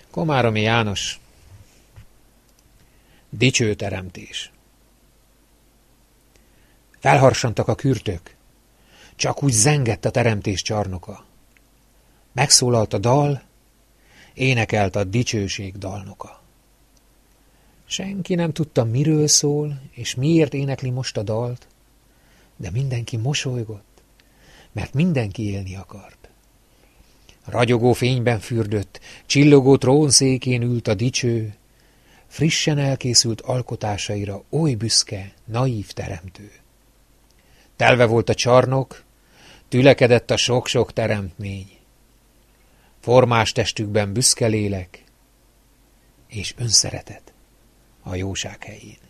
Komáromi János. Dicső teremtés. Felharsantak a kürtök, csak úgy zengett a teremtés csarnoka. Megszólalt a dal, énekelt a dicsőség dalnoka. Senki nem tudta, miről szól, és miért énekli most a dalt, de mindenki mosolygott, mert mindenki élni akart. Ragyogó fényben fürdött, csillogó trónszékén ült a dicső, frissen elkészült alkotásaira oly büszke, naív teremtő. Telve volt a csarnok, tülekedett a sok-sok teremtmény. Formás testükben büszke lélek, és önszeretet a jóság helyén.